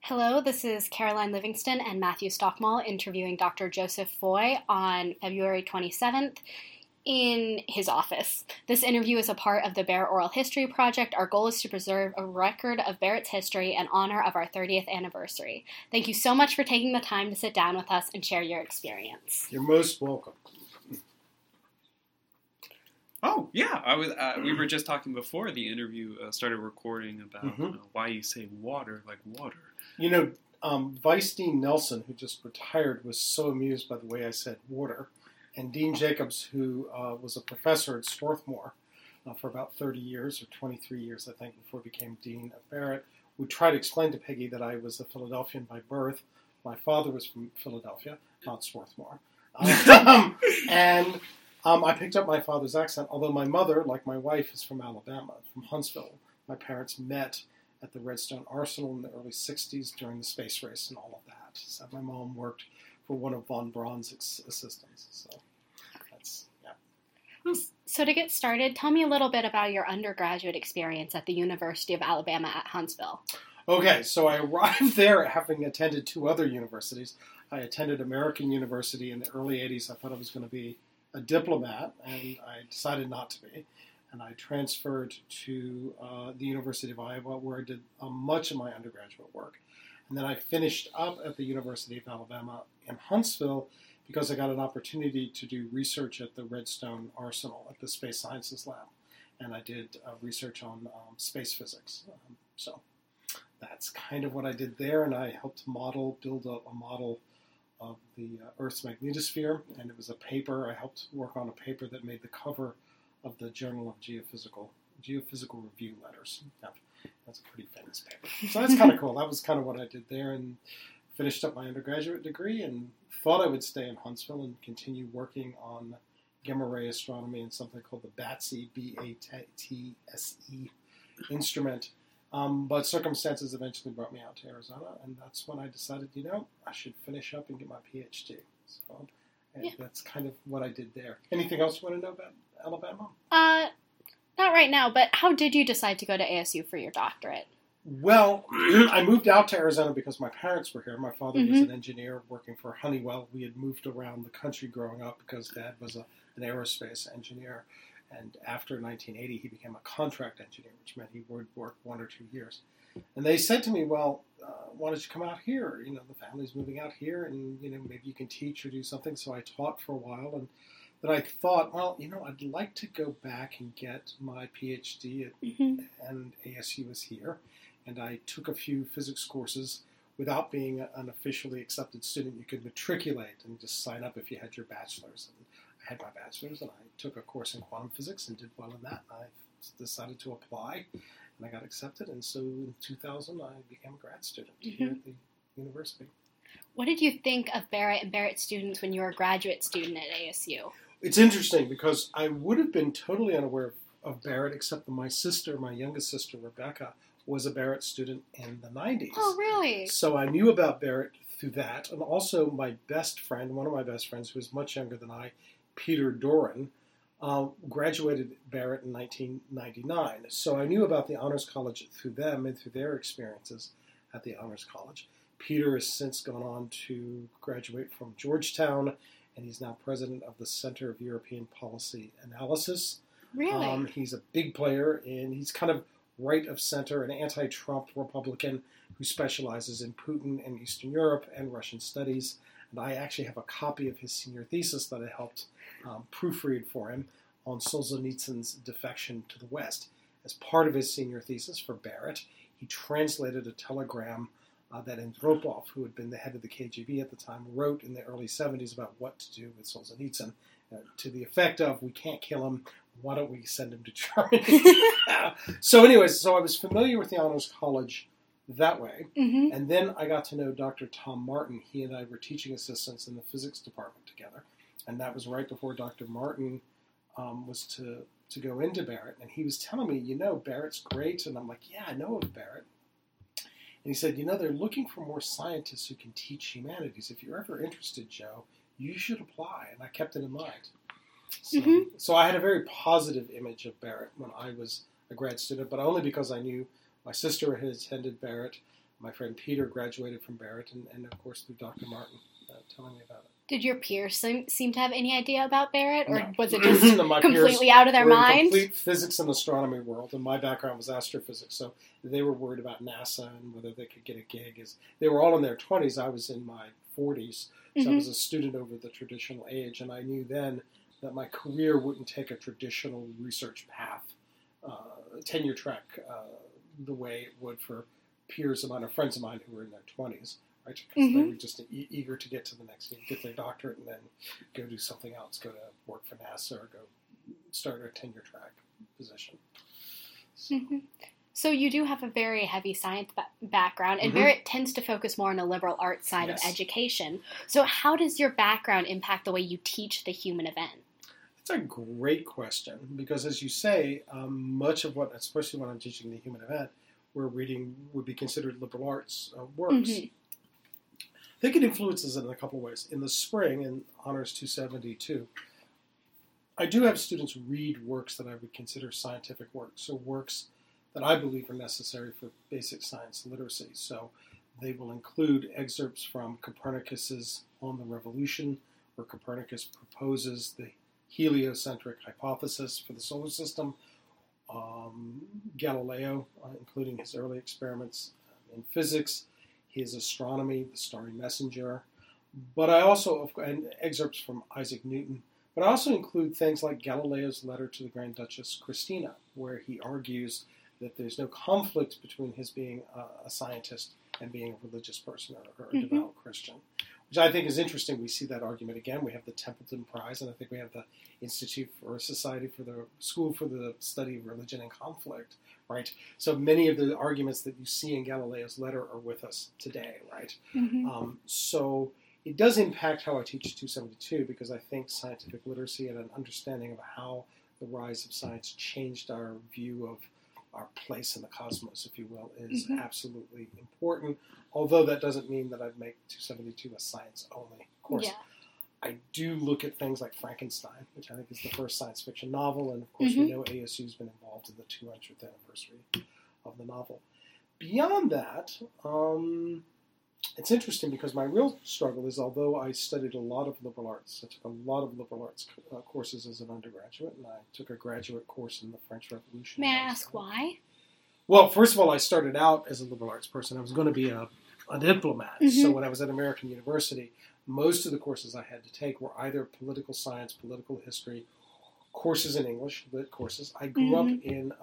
Hello, this is Caroline Livingston and Matthew Stockmall interviewing Dr. Joseph Foy on February 27th in his office. This interview is a part of the Barrett Oral History Project. Our goal is to preserve a record of Barrett's history in honor of our 30th anniversary. Thank you so much for taking the time to sit down with us and share your experience. You're most welcome. Oh, yeah. We were just talking before the interview started recording about why you say water like water. You know, Vice Dean Nelson, who just retired, was so amused by the way I said water. And Dean Jacobs, who was a professor at Swarthmore for about 30 years, or 23 years, I think, before he became Dean of Barrett, would try to explain to Peggy that I was a Philadelphian by birth. My father was from Philadelphia, not Swarthmore. I picked up my father's accent, although my mother, like my wife, is from Alabama, from Huntsville. My parents met at the Redstone Arsenal in the early 60s during the space race and all of that. So my mom worked for one of von Braun's assistants. So that's, yeah. So to get started, tell me a little bit about your undergraduate experience at the University of Alabama at Huntsville. Okay, so I arrived there having attended two other universities. I attended American University in the early 80s. I thought I was going to be a diplomat, and I decided not to be. And I transferred to the University of Iowa, where I did much of my undergraduate work. And then I finished up at the University of Alabama in Huntsville because I got an opportunity to do research at the Redstone Arsenal at the Space Sciences Lab. And I did research on space physics. So that's kind of what I did there, and I helped build a model of the Earth's magnetosphere, and it was a paper. I helped work on a paper that made the cover of the Journal of Geophysical Review Letters. That's a pretty famous paper. So that's kind of cool. That was kind of what I did there, and finished up my undergraduate degree and thought I would stay in Huntsville and continue working on gamma ray astronomy and something called the BATSE, B-A-T-S-E instrument. But circumstances eventually brought me out to Arizona, and that's when I decided, I should finish up and get my PhD. So that's kind of what I did there. Anything else you want to know about Alabama? Not right now, but how did you decide to go to ASU for your doctorate? Well, I moved out to Arizona because my parents were here. My father was an engineer working for Honeywell. We had moved around the country growing up because Dad was an aerospace engineer. And after 1980, he became a contract engineer, which meant he would work 1 or 2 years. And they said to me, well, why don't you come out here? The family's moving out here, and, maybe you can teach or do something. So I taught for a while, and then I thought, well, I'd like to go back and get my PhD, and ASU is here. And I took a few physics courses. Without being an officially accepted student, you could matriculate and just sign up if you had your bachelor's. And I had my bachelor's, and I took a course in quantum physics and did well in that. I decided to apply, and I got accepted. And so in 2000, I became a grad student here at the university. What did you think of Barrett and Barrett students when you were a graduate student at ASU? It's interesting because I would have been totally unaware of Barrett, except that my youngest sister, Rebecca, was a Barrett student in the 90s. Oh, really? So I knew about Barrett through that. And also my best friend, one of my best friends, who was much younger than I, Peter Doran, graduated Barrett in 1999. So I knew about the Honors College through them and through their experiences at the Honors College. Peter has since gone on to graduate from Georgetown, and he's now president of the Center of European Policy Analysis. Really? He's a big player, and he's kind of right of center, an anti-Trump Republican who specializes in Putin and Eastern Europe and Russian studies. And I actually have a copy of his senior thesis that I helped proofread for him on Solzhenitsyn's defection to the West. As part of his senior thesis for Barrett, he translated a telegram that Andropov, who had been the head of the KGB at the time, wrote in the early 70s about what to do with Solzhenitsyn, to the effect of, we can't kill him, why don't we send him to Germany? So anyways, I was familiar with the Honors College that way. And then I got to know Dr. Tom Martin. He and I were teaching assistants in the physics department together. And that was right before Dr. Martin was to go into Barrett. And he was telling me, Barrett's great. And I'm like, yeah, I know of Barrett. And he said, they're looking for more scientists who can teach humanities. If you're ever interested, Joe, you should apply. And I kept it in mind. So I had a very positive image of Barrett when I was a grad student, but only because I knew my sister had attended Barrett. My friend Peter graduated from Barrett, and of course through Dr. Martin telling me about it. Did your peers seem to have any idea about Barrett, or No. was it just completely out of their were in mind? complete physics and astronomy world, and my background was astrophysics, so they were worried about NASA and whether they could get a gig. They were all in their 20s. I was in my 40s, so I was a student over the traditional age, and I knew then that my career wouldn't take a traditional research path, tenure track, the way it would for peers of mine or friends of mine who were in their 20s. Right, because they were just eager to get to the next year, get their doctorate, and then go do something else, go to work for NASA or go start a tenure track position. So you do have a very heavy science background, and Barrett tends to focus more on the liberal arts side of education. So how does your background impact the way you teach the human event? That's a great question, because as you say, much of what, especially when I'm teaching the human event, we're reading would be considered liberal arts works. I think it influences it in a couple of ways. In the spring, in Honors 272, I do have students read works that I would consider scientific works, so works that I believe are necessary for basic science literacy. So they will include excerpts from Copernicus's On the Revolution, where Copernicus proposes the heliocentric hypothesis for the solar system, Galileo, including his early experiments in physics, his astronomy, the Starry Messenger, but I also, and excerpts from Isaac Newton, but I also include things like Galileo's letter to the Grand Duchess Christina, where he argues that there's no conflict between his being a scientist and being a religious person or a devout Christian, which I think is interesting. We see that argument again. We have the Templeton Prize, and I think we have the Institute for Society for the School for the Study of Religion and Conflict, right? So many of the arguments that you see in Galileo's letter are with us today, right? So it does impact how I teach 272, because I think scientific literacy and an understanding of how the rise of science changed our view of our place in the cosmos, if you will, is absolutely important. Although that doesn't mean that I'd make 272 a science-only course. Yeah. I do look at things like Frankenstein, which I think is the first science fiction novel, and of course we know ASU's been involved in the 200th anniversary of the novel. Beyond that, it's interesting because my real struggle is, although I studied a lot of liberal arts, I took a lot of liberal arts courses as an undergraduate, and I took a graduate course in the French Revolution. May I ask why? Well, first of all, I started out as a liberal arts person. I was going to be a diplomat. So when I was at American University, most of the courses I had to take were either political science, political history, courses in English, lit courses. I grew up in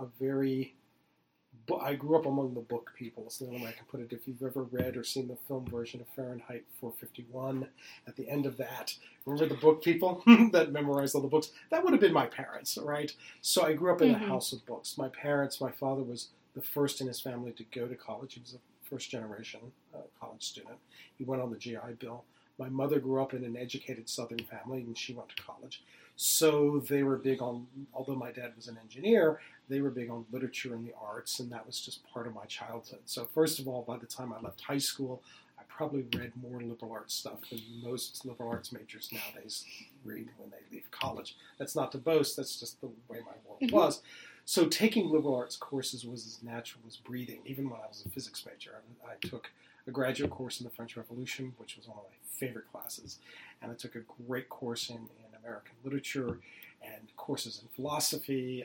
I grew up among the book people. It's the only way I can put it. If you've ever read or seen the film version of Fahrenheit 451, at the end of that, remember the book people that memorized all the books? That would have been my parents, right? So I grew up in a house of books. My father was the first in his family to go to college. He was a first-generation college student. He went on the GI Bill. My mother grew up in an educated Southern family, and she went to college. So they were big on, although my dad was an engineer, they were big on literature and the arts, and that was just part of my childhood. So first of all, by the time I left high school, I probably read more liberal arts stuff than most liberal arts majors nowadays read when they leave college. That's not to boast, that's just the way my world was. So taking liberal arts courses was as natural as breathing. Even when I was a physics major, I took a graduate course in the French Revolution, which was one of my favorite classes, and I took a great course in American literature and courses in philosophy.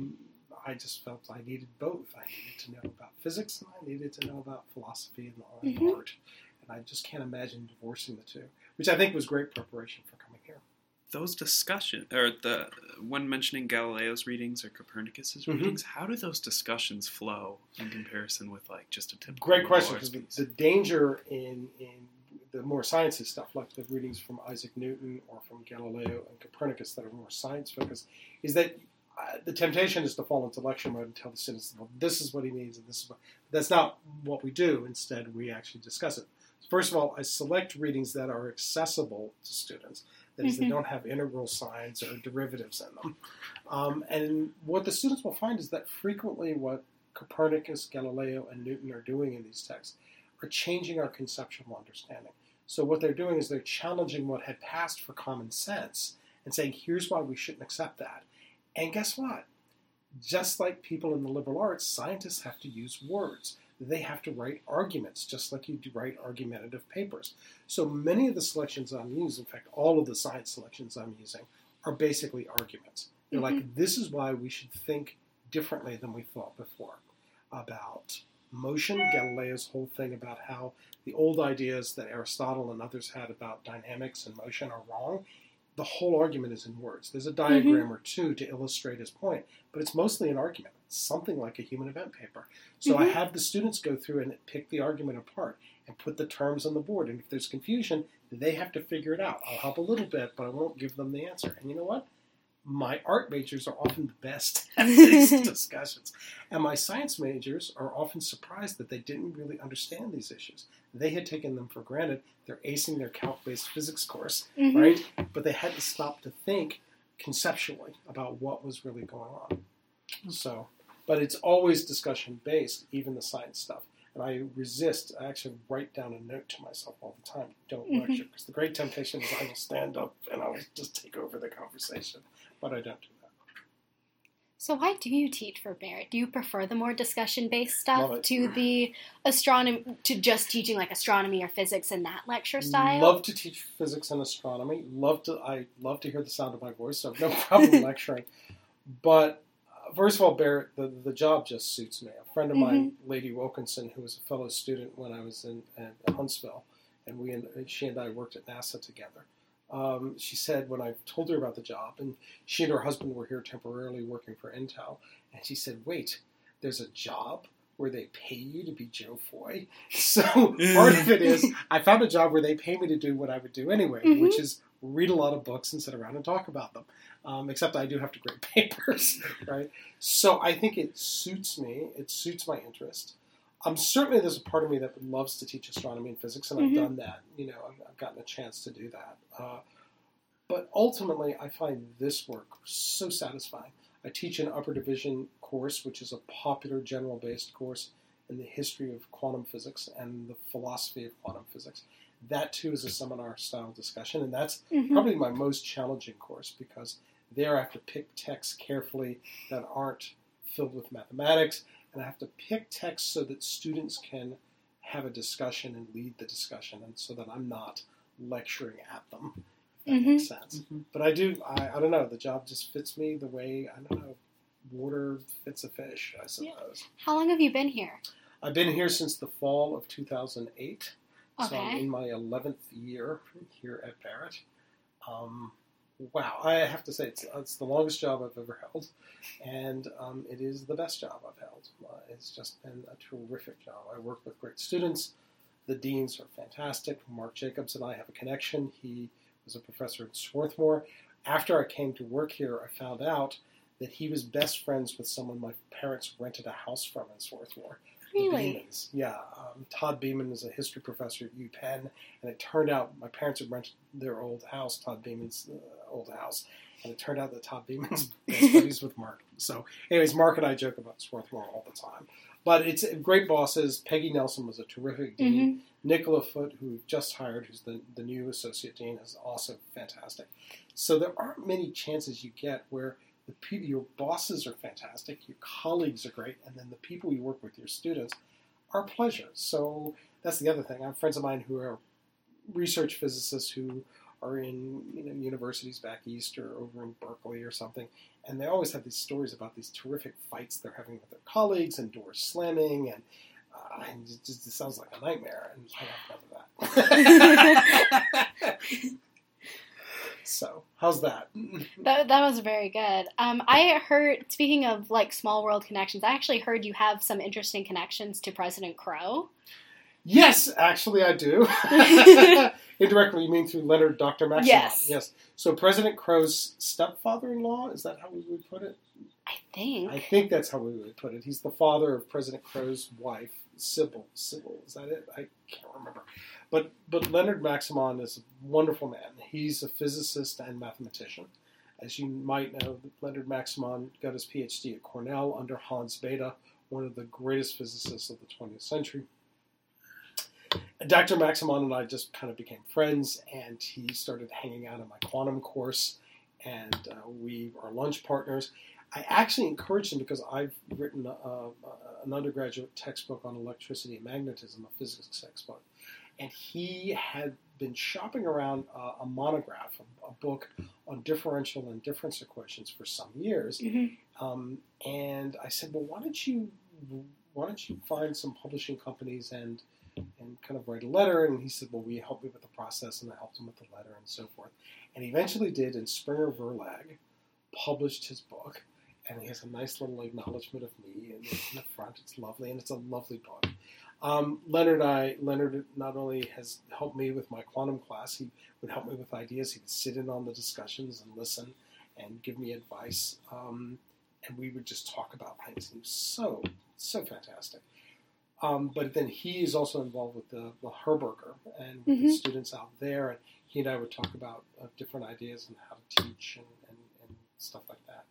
I just felt I needed both. I needed to know about physics, and I needed to know about philosophy and art, and I just can't imagine divorcing the two, which I think was great preparation for coming here. Those discussions, or when mentioning Galileo's readings or Copernicus's readings, how do those discussions flow in comparison with like just a typical? Great question, because the danger in the more sciencey stuff, like the readings from Isaac Newton or from Galileo and Copernicus that are more science-focused, is that the temptation is to fall into lecture mode and tell the students, well, this is what he means, and this is what... That's not what we do. Instead, we actually discuss it. First of all, I select readings that are accessible to students. That is, they don't have integral signs or derivatives in them. And what the students will find is that frequently what Copernicus, Galileo, and Newton are doing in these texts are changing our conceptual understanding. So what they're doing is they're challenging what had passed for common sense and saying, here's why we shouldn't accept that. And guess what? Just like people in the liberal arts, scientists have to use words. they have to write arguments, just like you write argumentative papers. So many of the selections I'm using, in fact, all of the science selections I'm using, are basically arguments. They're like, this is why we should think differently than we thought before about motion. Galileo's whole thing about how the old ideas that Aristotle and others had about dynamics and motion are wrong. The whole argument is in words. There's a diagram or two to illustrate his point, but it's mostly an argument. It's something like a human event paper. So I have the students go through and pick the argument apart and put the terms on the board. And if there's confusion, they have to figure it out. I'll help a little bit, but I won't give them the answer. And you know what? My art majors are often the best at these discussions. And my science majors are often surprised that they didn't really understand these issues. They had taken them for granted. They're acing their calc-based physics course, right? But they had to stop to think conceptually about what was really going on. So, but it's always discussion-based, even the science stuff. And I resist. I actually write down a note to myself all the time. Don't lecture. Because the great temptation is I will stand up and I will just take over the conversation. But I don't do that. So why do you teach for Barrett? Do you prefer the more discussion-based stuff to the to just teaching like astronomy or physics in that lecture style? Love to teach physics and astronomy. I love to hear the sound of my voice, so I have no problem lecturing. But first of all, Barrett, the job just suits me. A friend of mine, Lady Wilkinson, who was a fellow student when I was in Huntsville, and she and I worked at NASA together. She said when I told her about the job, and she and her husband were here temporarily working for Intel, and she said, wait, there's a job where they pay you to be Joe Foy? So part of it is I found a job where they pay me to do what I would do anyway, which is read a lot of books and sit around and talk about them. Except I do have to grade papers, right? So I think it suits me. It suits my interest. Certainly there's a part of me that loves to teach astronomy and physics, and I've done that. I've gotten a chance to do that. But ultimately, I find this work so satisfying. I teach an upper division course, which is a popular general-based course in the history of quantum physics and the philosophy of quantum physics. That, too, is a seminar-style discussion, and that's probably my most challenging course because there I have to pick texts carefully that aren't filled with mathematics, and I have to pick texts so that students can have a discussion and lead the discussion, and so that I'm not lecturing at them, if that makes sense. But I don't know, the job just fits me the way, I don't know, water fits a fish, I suppose. How long have you been here? I've been here since the fall of 2008. Okay. So I'm in my 11th year here at Barrett. Wow, I have to say it's the longest job I've ever held, and it is the best job I've held. It's just been a terrific job. I work with great students. The deans are fantastic. Mark Jacobs and I have a connection. He was a professor at Swarthmore. After I came to work here, I found out that he was best friends with someone my parents rented a house from in Swarthmore. Really? Beamans. Yeah. Todd Beaman was a history professor at UPenn, and it turned out my parents had rented their old house, Todd Beaman's old house, and it turned out that Todd Beaman's best buddies with Mark. So anyways, Mark and I joke about Swarthmore all the time. But it's great bosses. Peggy Nelson was a terrific dean. Nicola Foote, who we've just hired, who's the new associate dean, is also fantastic. So there aren't many chances you get where your bosses are fantastic, your colleagues are great, and then the people you work with, your students, are pleasures. So that's the other thing. I have friends of mine who are research physicists who are in universities back east or over in Berkeley or something, and they always have these stories about these terrific fights they're having with their colleagues and doors slamming, and it sounds like a nightmare, and I have none of that. So, how's that? That was very good. I heard, speaking of like small world connections, I actually heard you have some interesting connections to President Crow. Yes, actually I do. Indirectly, you mean through Leonard Dr. Maximon? Yes. So President Crow's stepfather-in-law, is that how we would put it? I think that's how we would put it. He's the father of President Crow's wife, Sybil. Is that it? I can't remember. But Leonard Maximon is a wonderful man. He's a physicist and mathematician. As you might know, Leonard Maximon got his PhD at Cornell under Hans Bethe, one of the greatest physicists of the 20th century. Dr. Maximon and I just kind of became friends, and he started hanging out in my quantum course, and we are lunch partners. I actually encouraged him because I've written an undergraduate textbook on electricity and magnetism, a physics textbook. And he had been shopping around a monograph, a book on differential and difference equations for some years. And I said, well, why don't you find some publishing companies and kind of write a letter? And he said, well, will you help me with the process? And I helped him with the letter and so forth. And he eventually did, and Springer Verlag published his book. And he has a nice little acknowledgement of me in the front. It's lovely, and it's a lovely book. Leonard not only has helped me with my quantum class, he would help me with ideas. He would sit in on the discussions and listen and give me advice. And we would just talk about things. He was so fantastic. But then he is also involved with the Herberger and with the students out there. And he and I would talk about different ideas and how to teach and stuff like that.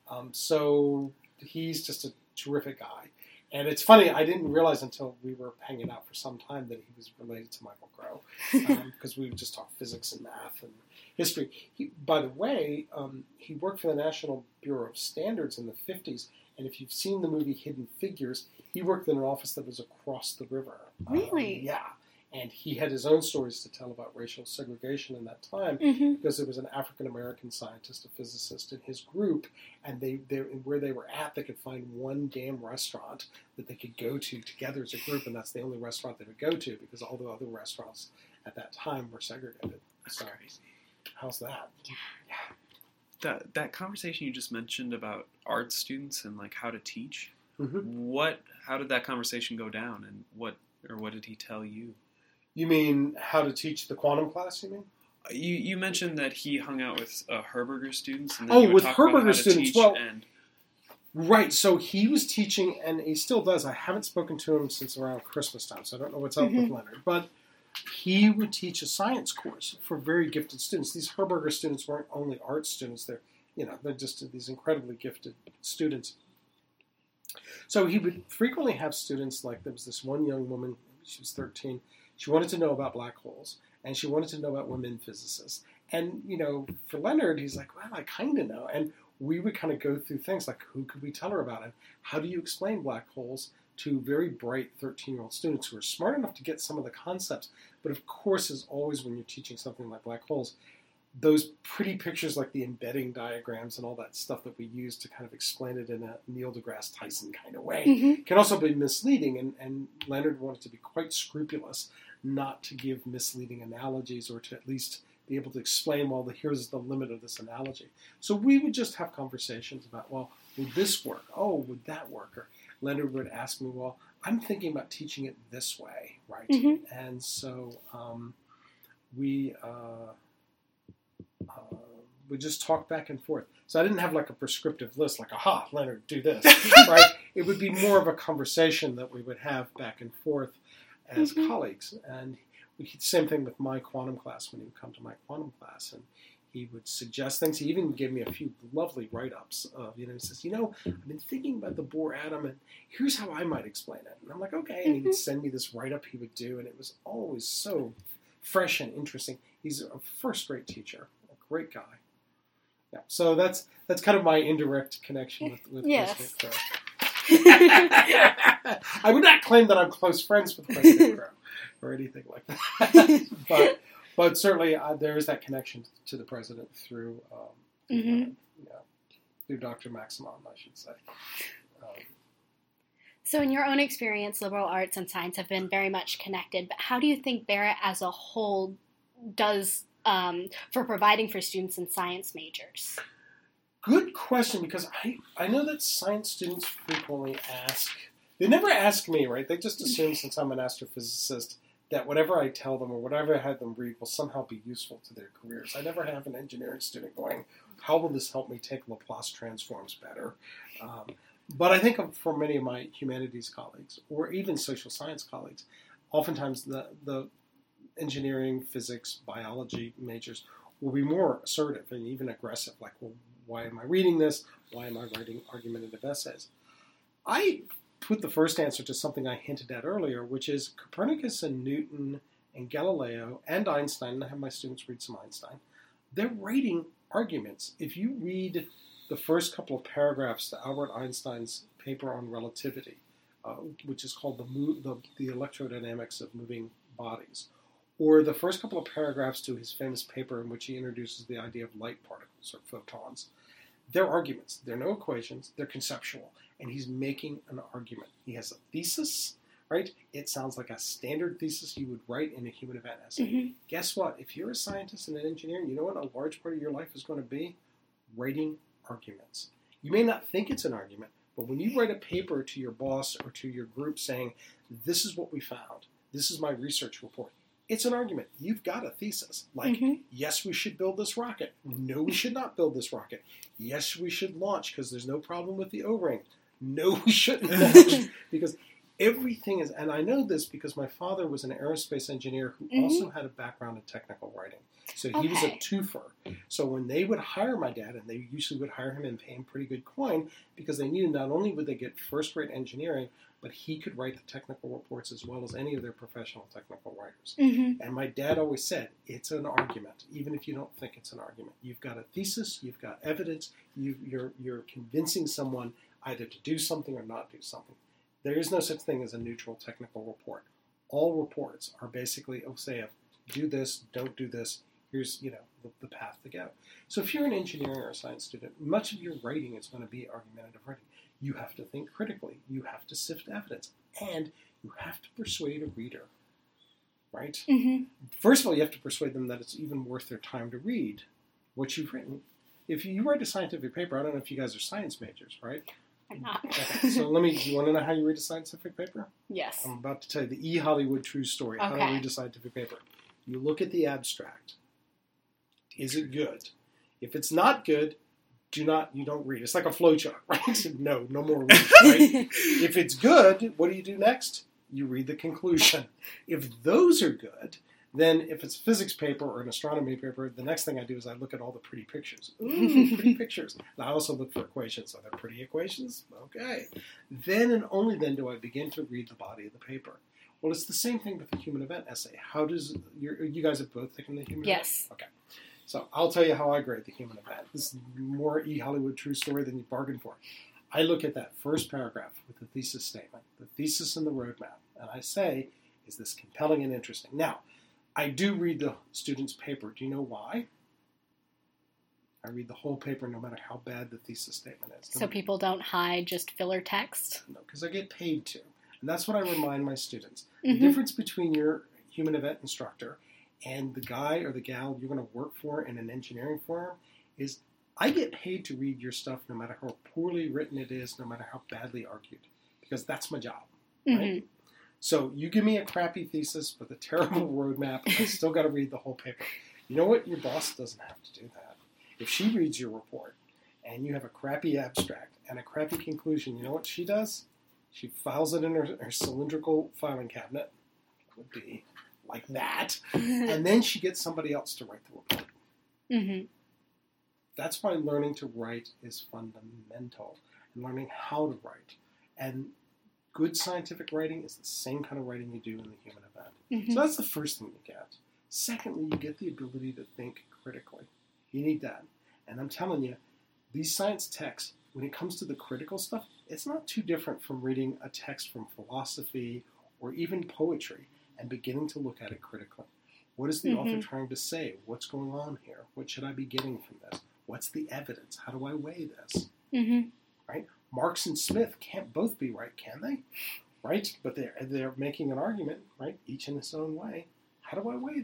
So he's just a terrific guy. And it's funny, I didn't realize until we were hanging out for some time that he was related to Michael Groh, because we would just talk physics and math and history. By the way, he worked for the National Bureau of Standards in the 50s, and if you've seen the movie Hidden Figures, he worked in an office that was across the river. Really? Yeah. And he had his own stories to tell about racial segregation in that time, because there was an African-American scientist, a physicist in his group, and where they were at, they could find one damn restaurant that they could go to together as a group, and that's the only restaurant they would go to, because all the other restaurants at that time were segregated. That's crazy. How's that? Yeah. That conversation you just mentioned about art students and like how to teach, how did that conversation go down, and what did he tell you? You mean how to teach the quantum class, you mean? You mentioned that he hung out with Herberger students. And then with Herberger students. Right. So he was teaching, and he still does. I haven't spoken to him since around Christmas time, so I don't know what's up with Leonard. But he would teach a science course for very gifted students. These Herberger students weren't only art students. They're just these incredibly gifted students. So he would frequently have students, like there was this one young woman, she was 13, she wanted to know about black holes, and she wanted to know about women physicists. And, for Leonard, he's like, well, I kind of know. And we would kind of go through things like, who could we tell her about it? How do you explain black holes to very bright 13-year-old students who are smart enough to get some of the concepts? But of course, as always, when you're teaching something like black holes, those pretty pictures like the embedding diagrams and all that stuff that we use to kind of explain it in a Neil deGrasse Tyson kind of way can also be misleading. And Leonard wanted to be quite scrupulous not to give misleading analogies, or to at least be able to explain, well, here's the limit of this analogy. So we would just have conversations about, well, would this work? Oh, would that work? Or Leonard would ask me, well, I'm thinking about teaching it this way, right? And so we just talk back and forth. So I didn't have like a prescriptive list, like, aha, Leonard, do this, right? It would be more of a conversation that we would have back and forth as colleagues. And same thing with my quantum class, when he would come to my quantum class, and he would suggest things. He even gave me a few lovely write-ups of, he says, I've been thinking about the Bohr atom, and here's how I might explain it. And I'm like, okay. And he would send me this write-up he would do, and it was always so fresh and interesting. He's a first-rate techer, a great guy. Yeah, so that's kind of my indirect connection with President Crow. I would not claim that I'm close friends with President Crow or anything like that, but certainly there is that connection to the president through Dr. Maximum, I should say. So in your own experience, liberal arts and science have been very much connected, but how do you think Barrett as a whole does for providing for students in science majors? Good question, because I know that science students frequently ask, they never ask me, right? They just assume since I'm an astrophysicist that whatever I tell them or whatever I have them read will somehow be useful to their careers. I never have an engineering student going, how will this help me take Laplace transforms better? But I think for many of my humanities colleagues, or even social science colleagues, oftentimes the engineering, physics, biology majors will be more assertive and even aggressive, like, well, why am I reading this? Why am I writing argumentative essays? I put the first answer to something I hinted at earlier, which is Copernicus and Newton and Galileo and Einstein, and I have my students read some Einstein, they're writing arguments. If you read the first couple of paragraphs to Albert Einstein's paper on relativity, which is called the electrodynamics of moving bodies, or the first couple of paragraphs to his famous paper in which he introduces the idea of light particles or photons. They're arguments. They're no equations. They're conceptual. And he's making an argument. He has a thesis, right? It sounds like a standard thesis you would write in a human event essay. Mm-hmm. Guess what? If you're a scientist and an engineer, you know what a large part of your life is going to be? Writing arguments. You may not think it's an argument, but when you write a paper to your boss or to your group saying, this is what we found, this is my research report, it's an argument. You've got a thesis. Like, yes, we should build this rocket. No, we should not build this rocket. Yes, we should launch because there's no problem with the O-ring. No, we shouldn't launch because everything is, and I know this because my father was an aerospace engineer who also had a background in technical writing. So he was a twofer. So when they would hire my dad, and they usually would hire him and pay him pretty good coin, because they knew not only would they get first-rate engineering, but he could write the technical reports as well as any of their professional technical writers. And my dad always said, it's an argument, even if you don't think it's an argument. You've got a thesis, you've got evidence, you're convincing someone either to do something or not do something. There is no such thing as a neutral technical report. All reports are basically, say, do this, don't do this, here's, the path to go. So if you're an engineering or a science student, much of your writing is going to be argumentative writing. You have to think critically. You have to sift evidence. And you have to persuade a reader, right? First of all, you have to persuade them that it's even worth their time to read what you've written. If you write a scientific paper, I don't know if you guys are science majors, right? I'm not. Okay. So do you want to know how you read a scientific paper? Yes. I'm about to tell you the E. Hollywood true story, how to read a scientific paper. You look at the abstract. Is it good? If it's not good, you don't read. It's like a flowchart, right? No more reading, right? If it's good, what do you do next? You read the conclusion. If those are good, then if it's a physics paper or an astronomy paper, the next thing I do is I look at all the pretty pictures. Ooh, pretty pictures. And I also look for equations. Are there pretty equations? Okay. Then and only then do I begin to read the body of the paper. Well, it's the same thing with the human event essay. How does you guys have both taken the human event? Yes. Okay. So I'll tell you how I grade the human event. This is more E. Hollywood true story than you bargained for. I look at that first paragraph with the thesis statement, the thesis and the roadmap, and I say, is this compelling and interesting? Now, I do read the student's paper. Do you know why? I read the whole paper no matter how bad the thesis statement is. So people don't hide just filler text? No, because I get paid to. And that's what I remind my students. The difference between your human event instructor and the guy or the gal you're going to work for in an engineering firm is I get paid to read your stuff no matter how poorly written it is, no matter how badly argued, because that's my job, right? So you give me a crappy thesis with a terrible roadmap, I still got to read the whole paper. You know what? Your boss doesn't have to do that. If she reads your report and you have a crappy abstract and a crappy conclusion, you know what she does? She files it in her cylindrical filing cabinet. It would be like that. And then she gets somebody else to write the report. That's why learning to write is fundamental, and learning how to write. And good scientific writing is the same kind of writing you do in the human event. So that's the first thing you get. Secondly, you get the ability to think critically. You need that. And I'm telling you, these science texts, when it comes to the critical stuff, it's not too different from reading a text from philosophy or even poetry and beginning to look at it critically. What is the author trying to say? What's going on here? What should I be getting from this? What's the evidence? How do I weigh this? Right? Marx and Smith can't both be right, can they? Right? But they're making an argument, right? Each in its own way. How do I weigh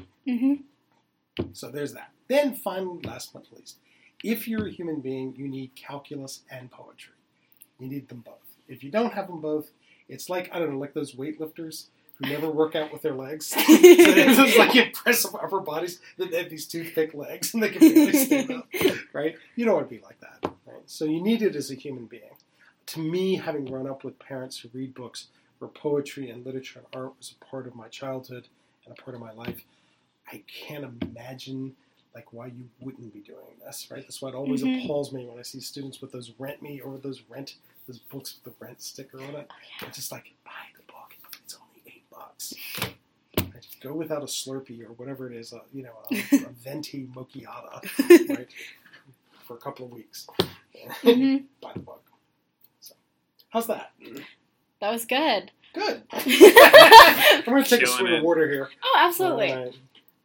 that? So there's that. Then finally, last but not least, if you're a human being, you need calculus and poetry. You need them both. If you don't have them both, it's like, I don't know, like those weightlifters who never work out with their legs. It's like impressive upper bodies that have these two thick legs and they can barely stand up, right? You don't want to be like that, right? So you need it as a human being. To me, having grown up with parents who read books where poetry and literature and art was a part of my childhood and a part of my life, I can't imagine like why you wouldn't be doing this, right? That's why it always appalls me when I see students with those Rent Me or those books with the Rent sticker on it. I'm just like, buy the book. It's only $8. Right? Go without a Slurpee or whatever it is, a venti macchiato, right? For a couple of weeks. Mm-hmm. by the book. So, how's that? That was good. Good. I'm going to take a Killing swig of it. water here. Oh, absolutely. All right.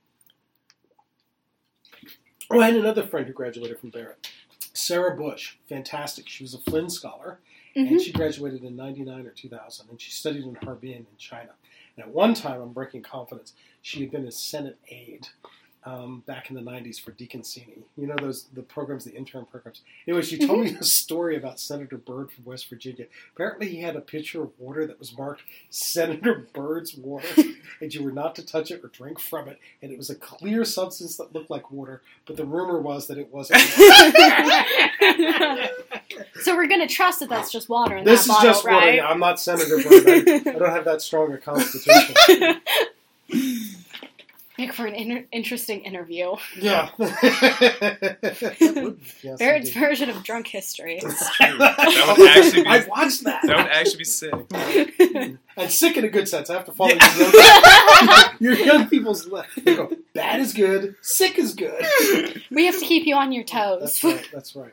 Oh, I had another friend who graduated from Barrett. Sarah Bush. Fantastic. She was a Flynn scholar, Mm-hmm. and she graduated in 99 or 2000, and she studied in Harbin in China. And at one time, I'm breaking confidence, she had been a Senate aide back in the 90s for Deacon Cheney. You know the programs, the intern programs. Anyway, she told me a story about Senator Byrd from West Virginia. Apparently, he had a pitcher of water that was marked Senator Byrd's water, and you were not to touch it or drink from it. And it was a clear substance that looked like water, but the rumor was that it wasn't. So we're going to trust that that's just water in This that is bottle, just water. right? Yeah, I'm not Senator Byrd. I don't have that strong a constitution. Make for an interesting interview. Yeah. Yes, Baird's indeed. version of drunk history. It's true. That would actually be. I watched that. That would actually be sick. And sick in a good sense. I have to follow Yeah. your young people's left. They go, bad is good, sick is good. We have to keep you on your toes. That's right. That's right.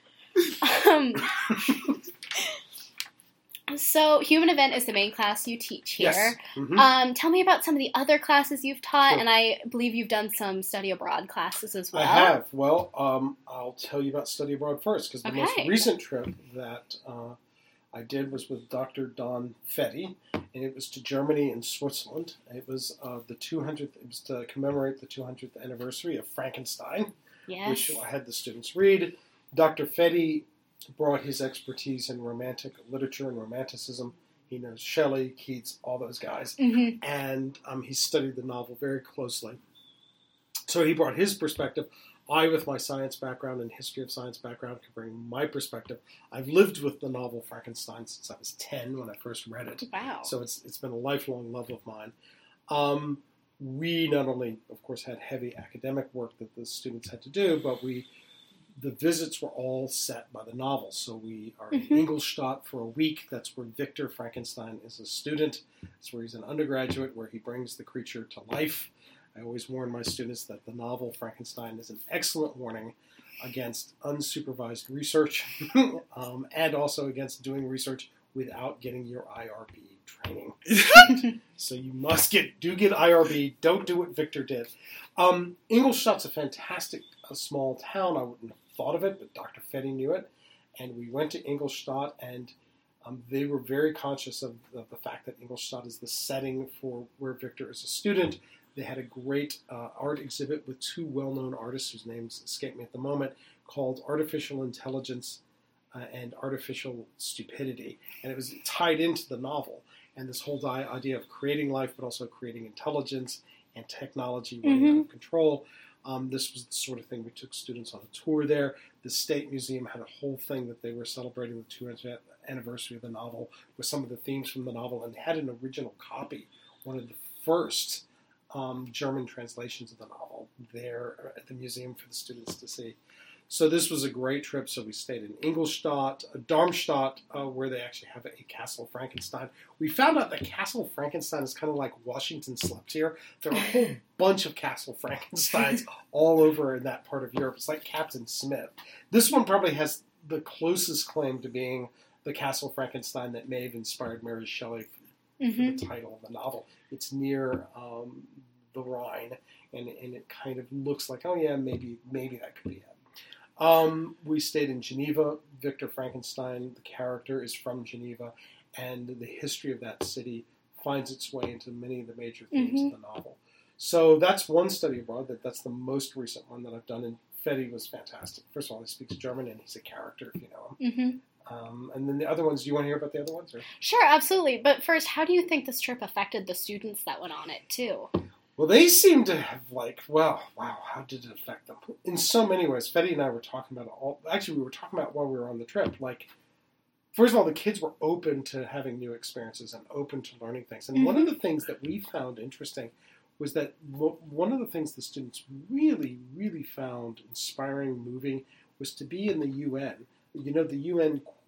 So, Human Event is the main class you teach here. Yes. Mhm. Tell me about some of the other classes you've taught, Sure. and I believe you've done some study abroad classes as well. I have. Well, I'll tell you about study abroad first, because the most Okay. recent trip that I did was with Dr. Don Fetty, and it was to Germany and Switzerland. It was the 200th. It was to commemorate the 200th anniversary of Frankenstein, Yes. which I had the students read. Dr. Fetty brought his expertise in romantic literature and romanticism. He knows Shelley, Keats, all those guys, Mm-hmm. and he studied the novel very closely. So he brought his perspective. I, with my science background and history of science background, could bring my perspective. I've lived with the novel Frankenstein since I was 10 when I first read it. Wow. So it's been a lifelong love of mine. We not only, of course, had heavy academic work that the students had to do, but the visits were all set by the novel. So we are in Ingolstadt for a week. That's where Victor Frankenstein is a student. That's where he's an undergraduate, where he brings the creature to life. I always warn my students that the novel Frankenstein is an excellent warning against unsupervised research and also against doing research without getting your IRB training. So you must get IRB. Don't do what Victor did. Ingolstadt's a fantastic small town. I wouldn't have thought of it, but Dr. Fetty knew it. And we went to Ingolstadt, and they were very conscious of the fact that Ingolstadt is the setting for where Victor is a student. They had a great art exhibit with two well-known artists whose names escape me at the moment, called Artificial Intelligence and Artificial Stupidity. And it was tied into the novel. And this whole idea of creating life, but also creating intelligence and technology running out of control. This was the sort of thing we took students on a tour there. The State Museum had a whole thing that they were celebrating the 200th anniversary of the novel with some of the themes from the novel, and they had an original copy, one of the first German translations of the novel there at the museum for the students to see. So this was a great trip. So we stayed in Ingolstadt, Darmstadt, where they actually have a Castle Frankenstein. We found out that Castle Frankenstein is kind of like Washington slept here. There are a whole bunch of Castle Frankensteins all over in that part of Europe. It's like Captain Smith. This one probably has the closest claim to being the Castle Frankenstein that may have inspired Mary Shelley for the title of the novel. It's near the Rhine, and it kind of looks like, oh yeah, maybe that could be it. We stayed in Geneva. Victor Frankenstein, the character, is from Geneva, and the history of that city finds its way into many of the major themes of the novel. So that's one study abroad. That's the most recent one that I've done, and Fetty was fantastic. First of all, he speaks German, and he's a character, if you know him. And then the other ones, do you want to hear about the other ones? Or? Sure, absolutely. But first, how do you think this trip affected the students that went on it, too? Well, they seem to have wow, how did it affect them? In so many ways. Fetty and I were talking about we were talking about while we were on the trip. Like, first of all, the kids were open to having new experiences and open to learning things. And one of the things that we found interesting was that one of the things the students really, really found inspiring, moving, was to be in the UN. You know, the UN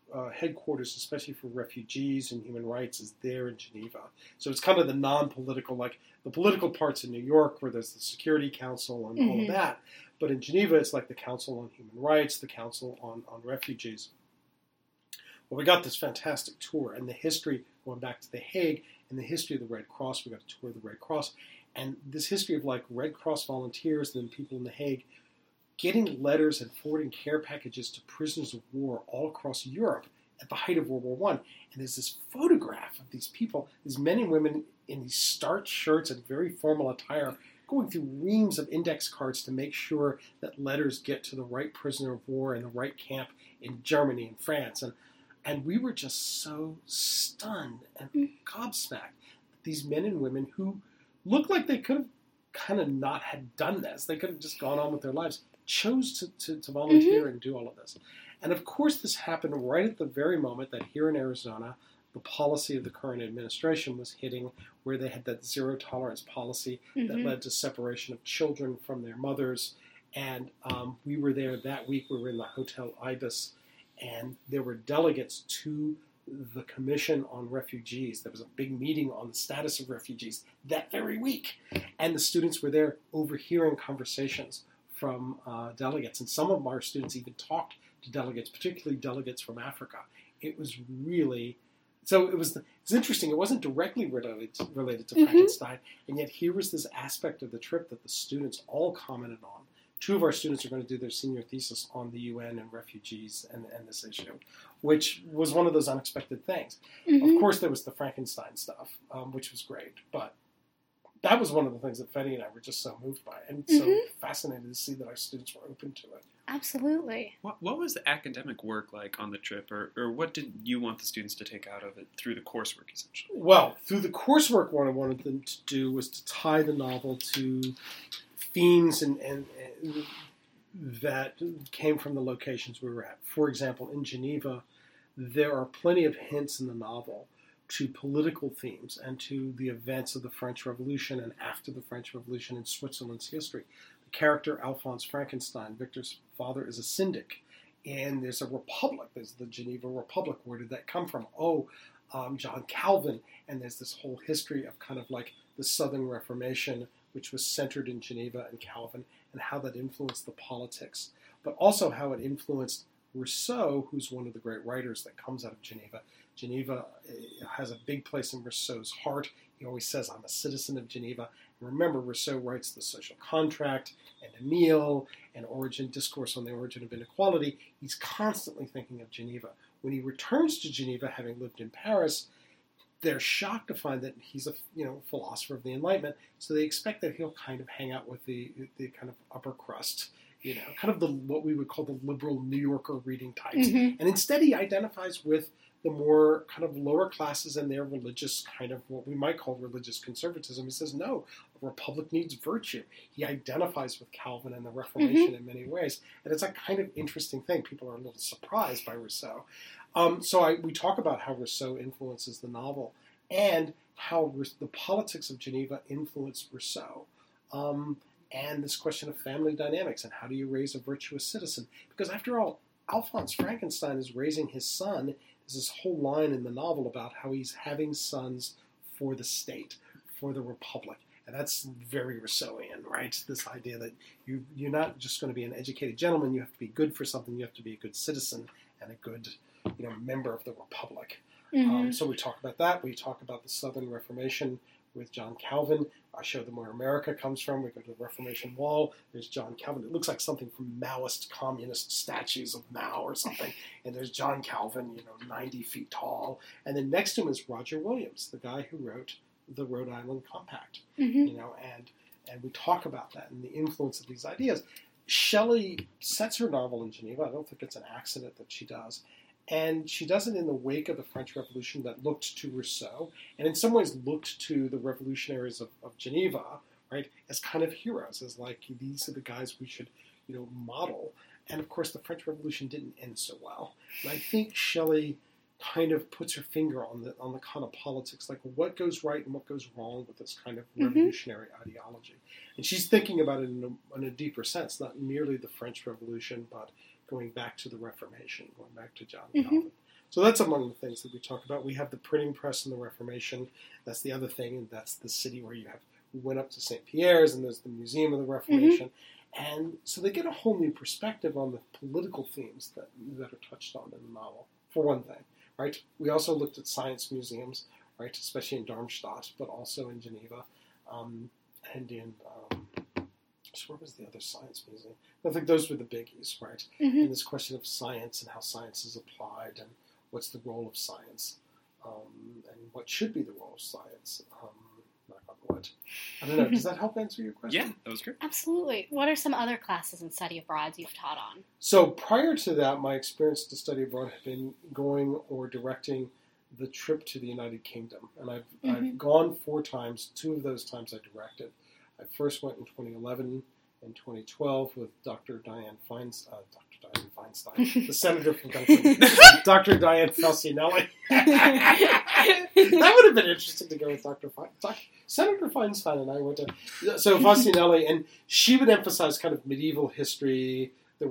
headquarters, especially for refugees and human rights, is there in Geneva. So it's kind of the non-political, like the political parts in New York, where there's the Security Council and all of that. But in Geneva, it's like the Council on Human Rights, the Council on Refugees. Well, we got this fantastic tour, and the history, going back to The Hague, and the history of the Red Cross. We got a tour of the Red Cross. And this history of like Red Cross volunteers and then people in The Hague getting letters and forwarding care packages to prisoners of war all across Europe at the height of World War I. And there's this photograph of these people, these men and women in these starched shirts and very formal attire, going through reams of index cards to make sure that letters get to the right prisoner of war in the right camp in Germany and France. And we were just so stunned and gobsmacked. These men and women who looked like they could have kind of not had done this. They could have just gone on with their lives, chose to volunteer and do all of this. And of course this happened right at the very moment that here in Arizona, the policy of the current administration was hitting, where they had that zero tolerance policy that led to separation of children from their mothers. And we were there that week. We were in the Hotel Ibis, and there were delegates to the Commission on Refugees. There was a big meeting on the status of refugees that very week. And the students were there overhearing conversations from delegates. And some of our students even talked to delegates, particularly delegates from Africa. It was really... So it's interesting. It wasn't directly related to Frankenstein, and yet here was this aspect of the trip that the students all commented on. Two of our students are going to do their senior thesis on the UN and refugees and this issue, which was one of those unexpected things. Of course, there was the Frankenstein stuff, which was great, but that was one of the things that Fetty and I were just so moved by, and so fascinated to see that our students were open to it. Absolutely. What was the academic work like on the trip, or what did you want the students to take out of it through the coursework, essentially? Well, through the coursework, what I wanted them to do was to tie the novel to themes and that came from the locations we were at. For example, in Geneva, there are plenty of hints in the novel to political themes and to the events of the French Revolution and after the French Revolution in Switzerland's history. The character Alphonse Frankenstein, Victor's father, is a syndic, and there's a republic. There's the Geneva Republic. Where did that come from? John Calvin, and there's this whole history of kind of like the Southern Reformation, which was centered in Geneva and Calvin, and how that influenced the politics, but also how it influenced Rousseau, who's one of the great writers that comes out of Geneva. Geneva has a big place in Rousseau's heart. He always says, I'm a citizen of Geneva. And remember, Rousseau writes The Social Contract and Emile and Discourse on the Origin of Inequality. He's constantly thinking of Geneva. When he returns to Geneva, having lived in Paris, they're shocked to find that he's a philosopher of the Enlightenment, so they expect that he'll kind of hang out with the kind of upper crust, kind of what we would call the liberal New Yorker reading types. And instead he identifies with the more kind of lower classes and their religious kind of what we might call religious conservatism. He says, no, a republic needs virtue. He identifies with Calvin and the Reformation in many ways. And it's a kind of interesting thing. People are a little surprised by Rousseau. We talk about how Rousseau influences the novel and how the politics of Geneva influenced Rousseau. And this question of family dynamics and how do you raise a virtuous citizen? Because after all, Alphonse Frankenstein is raising his son. There's this whole line in the novel about how he's having sons for the state, for the republic. And that's very Rousseauian, right? This idea that you're not just going to be an educated gentleman, you have to be good for something, you have to be a good citizen and a good member of the republic. So we talk about that. We talk about the Southern Reformation with John Calvin. I show them where America comes from. We go to the Reformation Wall. There's John Calvin. It looks like something from Maoist communist statues of Mao or something. And there's John Calvin, 90 feet tall. And then next to him is Roger Williams, the guy who wrote the Rhode Island Compact. And we talk about that and the influence of these ideas. Shelley sets her novel in Geneva. I don't think it's an accident that she does. And she does it in the wake of the French Revolution that looked to Rousseau, and in some ways looked to the revolutionaries of Geneva, right, as kind of heroes, as like, these are the guys we should, model. And of course, the French Revolution didn't end so well. And I think Shelley kind of puts her finger on the kind of politics, like what goes right and what goes wrong with this kind of revolutionary ideology. And she's thinking about it in a deeper sense, not merely the French Revolution, but going back to the Reformation, going back to John Calvin. So that's among the things that we talk about. We have the printing press and the Reformation. That's the other thing, and that's the city where we went up to St. Pierre's, and there's the Museum of the Reformation. And so they get a whole new perspective on the political themes that are touched on in the novel, for one thing, right? We also looked at science museums, right, especially in Darmstadt, but also in Geneva, and in, so where was the other science museum? I think those were the biggies, right? And this question of science and how science is applied, and what's the role of science, and what should be the role of science. What? I don't know. Does that help answer your question? Yeah, that was great. Absolutely. What are some other classes in study abroads you've taught on? So prior to that, my experience to study abroad had been going or directing the trip to the United Kingdom. And I've gone 4 times. 2 of those times I directed. I first went in 2011 and 2012 with Dr. Dianne Feinstein, the senator from California, Dr. Dianne Falcinelli. That would have been interesting to go with Dr. Feinstein. Senator Feinstein and I went to, so Falcinelli, and she would emphasize kind of medieval history, the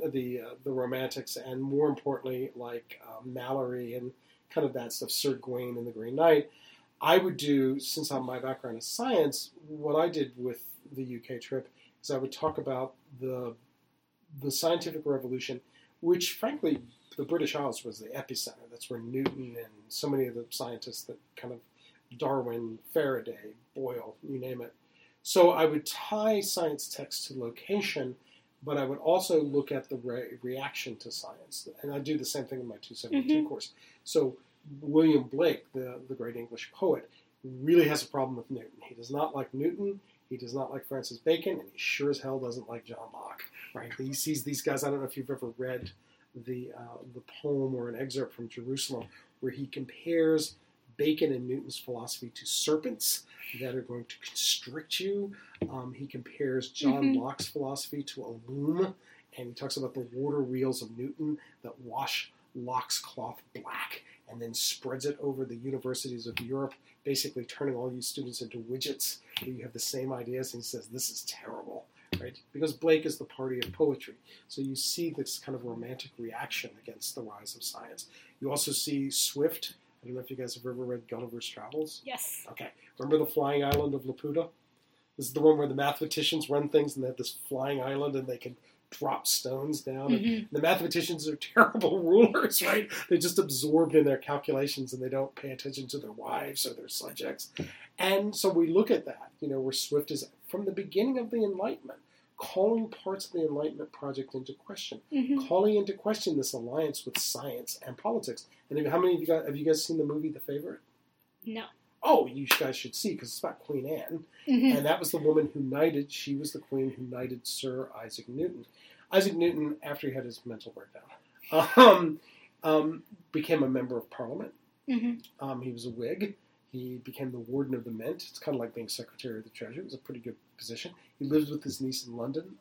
Romantics, and more importantly, like Malory and kind of that stuff, Sir Gawain and the Green Knight. I would do, since my background is science, what I did with the UK trip is I would talk about the scientific revolution, which, frankly, the British Isles was the epicenter. That's where Newton and so many of the scientists that kind of Darwin, Faraday, Boyle, you name it. So I would tie science text to location, but I would also look at the reaction to science. And I do the same thing in my 272 course. So William Blake, the great English poet, really has a problem with Newton. He does not like Newton. He does not like Francis Bacon, and he sure as hell doesn't like John Locke. Right? He sees these guys. I don't know if you've ever read the poem or an excerpt from Jerusalem where he compares Bacon and Newton's philosophy to serpents that are going to constrict you. He compares John Locke's philosophy to a loom, and he talks about the water wheels of Newton that wash Locke's cloth black and then spreads it over the universities of Europe, basically turning all you students into widgets where you have the same ideas. And he says, this is terrible, right? Because Blake is the party of poetry. So you see this kind of romantic reaction against the rise of science. You also see Swift. I don't know if you guys have ever read Gulliver's Travels. Yes. Okay. Remember the flying island of Laputa? This is the one where the mathematicians run things and they have this flying island and they can drop stones down. And the mathematicians are terrible rulers, right? They're just absorbed in their calculations and they don't pay attention to their wives or their subjects. And so we look at that, where Swift is, from the beginning of the Enlightenment, calling parts of the Enlightenment project into question, calling into question this alliance with science and politics. And how many of have you guys seen the movie The Favorite? No. Oh, you guys should see, because it's about Queen Anne. And that was the woman she was the queen who knighted Sir Isaac Newton. Isaac Newton, after he had his mental breakdown, became a member of Parliament. He was a Whig. He became the Warden of the Mint. It's kind of like being Secretary of the Treasury. It was a pretty good position. He lived with his niece in London,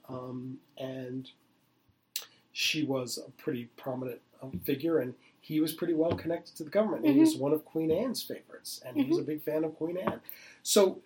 and she was a pretty prominent figure, and he was pretty well connected to the government. And he was one of Queen Anne's favorites, and he was a big fan of Queen Anne. So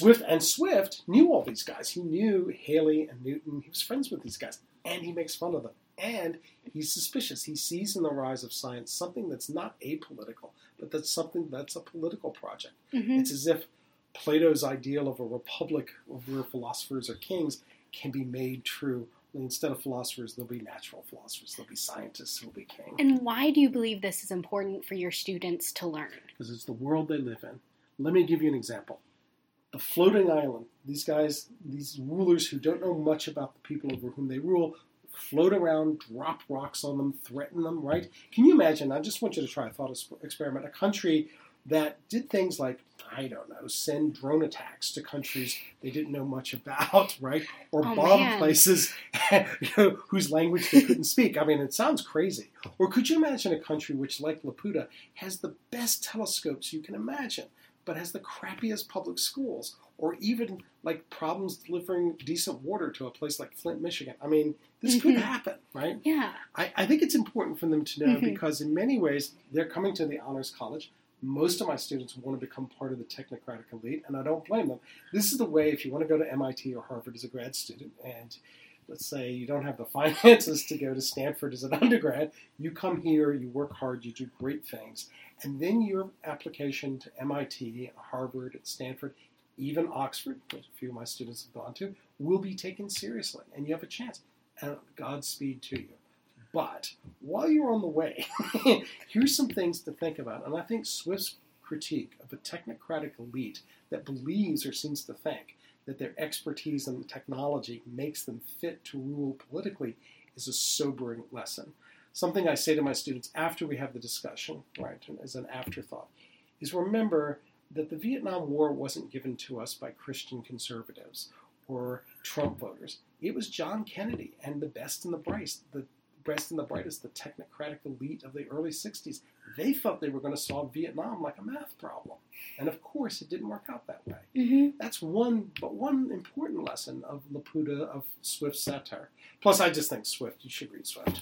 Swift knew all these guys. He knew Haley and Newton. He was friends with these guys, and he makes fun of them. And he's suspicious. He sees in the rise of science something that's not apolitical, but that's something that's a political project. It's as if Plato's ideal of a republic where philosophers are kings can be made true. Instead of philosophers, there'll be natural philosophers. There'll be scientists who will be king. And why do you believe this is important for your students to learn? Because it's the world they live in. Let me give you an example. The floating island. These guys, these rulers who don't know much about the people over whom they rule, float around, drop rocks on them, threaten them, right? Can you imagine? I just want you to try a thought experiment. A country that did things like, I don't know, send drone attacks to countries they didn't know much about, right? Or bomb places whose language they couldn't speak. I mean, it sounds crazy. Or could you imagine a country which, like Laputa, has the best telescopes you can imagine, but has the crappiest public schools, or even like problems delivering decent water to a place like Flint, Michigan? I mean, this could happen, right? Yeah. I think it's important for them to know because in many ways, they're coming to the Honors College. Most of my students want to become part of the technocratic elite, and I don't blame them. This is the way, if you want to go to MIT or Harvard as a grad student, and let's say you don't have the finances to go to Stanford as an undergrad, you come here, you work hard, you do great things, and then your application to MIT, Harvard, Stanford, even Oxford, which a few of my students have gone to, will be taken seriously, and you have a chance. And Godspeed to you. But while you're on the way, here's some things to think about. And I think Swift's critique of a technocratic elite that believes or seems to think that their expertise in technology makes them fit to rule politically is a sobering lesson. Something I say to my students after we have the discussion, right, as an afterthought, is remember that the Vietnam War wasn't given to us by Christian conservatives or Trump voters. It was John Kennedy and the best and the brightest, the technocratic elite of the early 60s. They felt they were going to solve Vietnam like a math problem. And of course, it didn't work out that way. Mm-hmm. That's one important lesson of Laputa, of Swift's satire. Plus, I just think Swift, you should read Swift.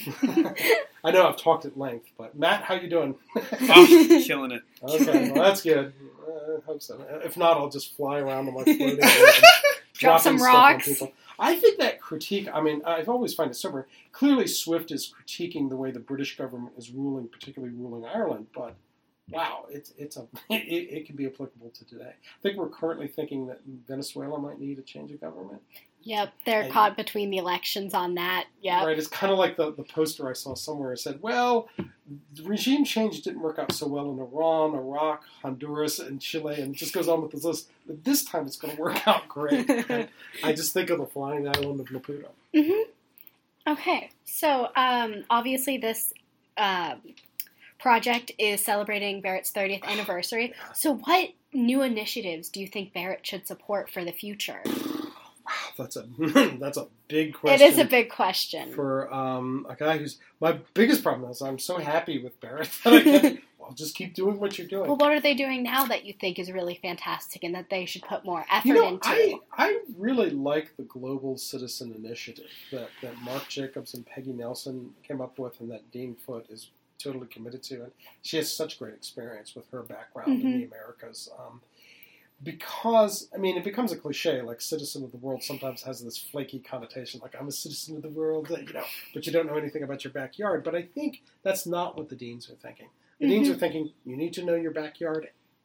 I know I've talked at length, but Matt, how you doing? Oh, killing it. Okay, well, that's good. I hope so. If not, I'll just fly around on my floating. Drop some rocks. I think that critique, I mean, I've always find it sobering. Clearly, Swift is critiquing the way the British government is ruling, particularly ruling Ireland, but wow, it can be applicable to today. I think we're currently thinking that Venezuela might need a change of government. Yep, they're caught between the elections on that. Yep. Right, it's kind of like the poster I saw somewhere. It said, well, the regime change didn't work out so well in Iran, Iraq, Honduras, and Chile, and it just goes on with this list. But this time it's going to work out great. And I just think of the flying island of Laputa. Mm-hmm. Okay, so obviously this project is celebrating Barrett's 30th anniversary. So what new initiatives do you think Barrett should support for the future? Wow, that's a big question. It is a big question. For a guy who's... My biggest problem is I'm so happy with Barrett that I'll just keep doing what you're doing. Well, what are they doing now that you think is really fantastic and that they should put more effort into? I really like the Global Citizen Initiative that Mark Jacobs and Peggy Nelson came up with and that Dean Foote is totally committed to. And she has such great experience with her background in the Americas. Because, I mean, it becomes a cliche, like citizen of the world sometimes has this flaky connotation, like I'm a citizen of the world, but you don't know anything about your backyard. But I think that's not what the deans are thinking. The deans are thinking, you need to know your backyard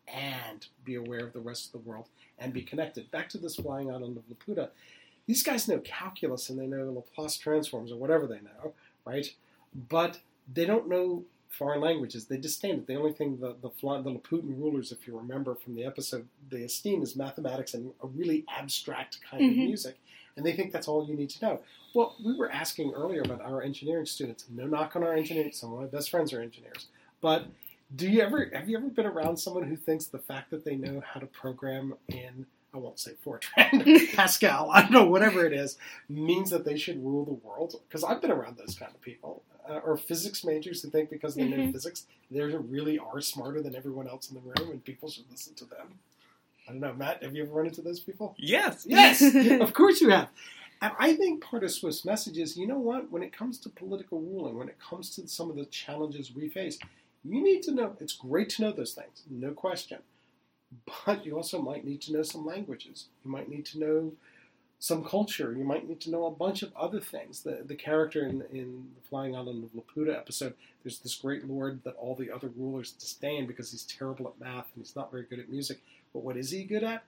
and be aware of the rest of the world and be connected. Back to this flying island of Laputa, these guys know calculus and they know Laplace transforms or whatever they know, right? But they don't know foreign languages. They disdain it. The only thing the Laputan rulers, if you remember from the episode, they esteem is mathematics and a really abstract kind of music. And they think that's all you need to know. Well, we were asking earlier about our engineering students. No knock on our engineering. Some of my best friends are engineers. But have you ever been around someone who thinks the fact that they know how to program in, I won't say Fortran, Pascal, I don't know, whatever it is, means that they should rule the world? Because I've been around those kind of people. Or physics majors who think because they know physics, they really are smarter than everyone else in the room and people should listen to them. I don't know, Matt, have you ever run into those people? Yes. Yes, of course you have. And I think part of Swift's message is, you know what, when it comes to political ruling, when it comes to some of the challenges we face, you need to know, it's great to know those things, no question. But you also might need to know some languages. You might need to know some culture. You might need to know a bunch of other things. The character in the Flying Island of Laputa episode, there's this great lord that all the other rulers disdain because he's terrible at math and he's not very good at music. But what is he good at?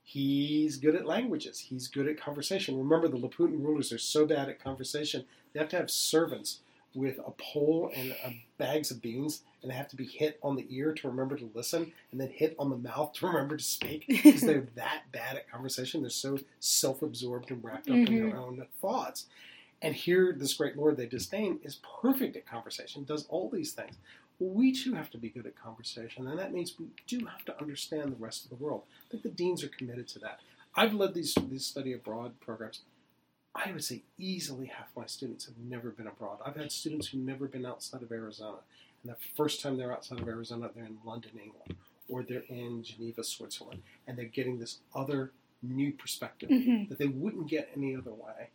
He's good at languages. He's good at conversation. Remember, the Laputan rulers are so bad at conversation, they have to have servants with a pole and bags of beans, and they have to be hit on the ear to remember to listen, and then hit on the mouth to remember to speak, because they're that bad at conversation. They're so self-absorbed and wrapped up in their own thoughts. And here, this great lord they disdain is perfect at conversation, does all these things. Well, we too have to be good at conversation, and that means we do have to understand the rest of the world. I think the deans are committed to that. I've led these study abroad programs. I would say easily half my students have never been abroad. I've had students who've never been outside of Arizona. And the first time they're outside of Arizona, they're in London, England, or they're in Geneva, Switzerland. And they're getting this other new perspective that they wouldn't get any other way.